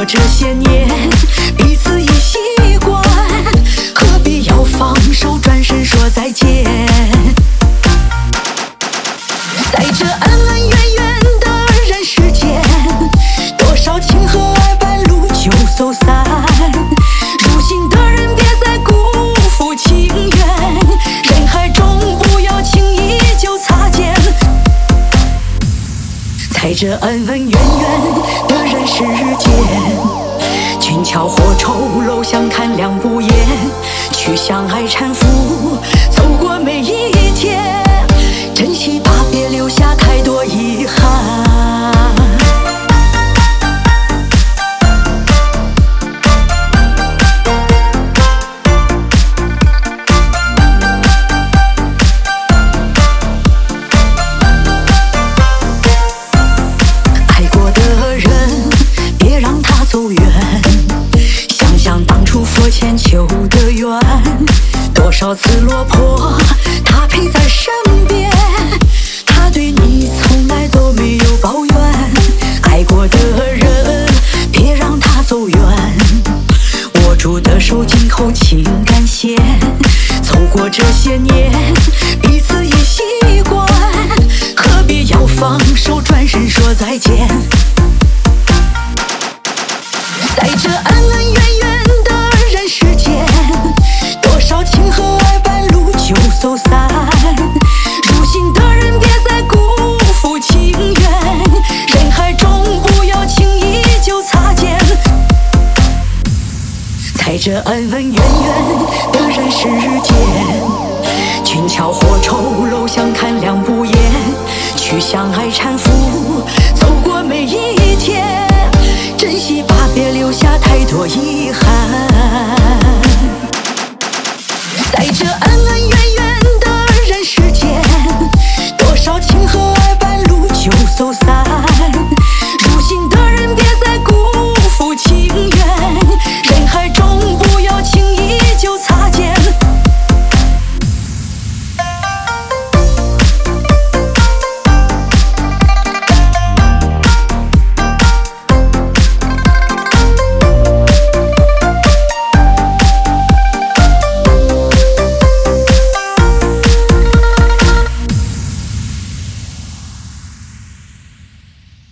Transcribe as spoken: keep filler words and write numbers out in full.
过这些年，彼此已习惯，何必要放手，转身说再见？在这恩恩怨怨的人世间，多少情和爱半路就走散。入心的人别再辜负情缘，人海中不要轻易就擦肩。在这恩恩怨怨的人世间，俊俏或丑陋相看两不厌，去相爱搀扶，走过每一天，珍惜吧，别留下太多遗憾。爱过的人别让他走远，想想当初佛前求的愿，多少次落魄他陪在身边，他对你从来都没有抱怨。爱过的人别让他走远，握住的手紧扣情感线，走过这些年彼此已习惯，何必要放手，转身说再见？在这恩恩怨怨的人世间，多少情和爱半路就走散。入心的人别再辜负情缘，人海中不要轻易就擦肩。在这恩恩怨怨的人世间，俊俏或丑陋相看两不厌，去相爱搀扶，走过每一天，珍惜吧，别留下太多遗憾。在这恩恩怨怨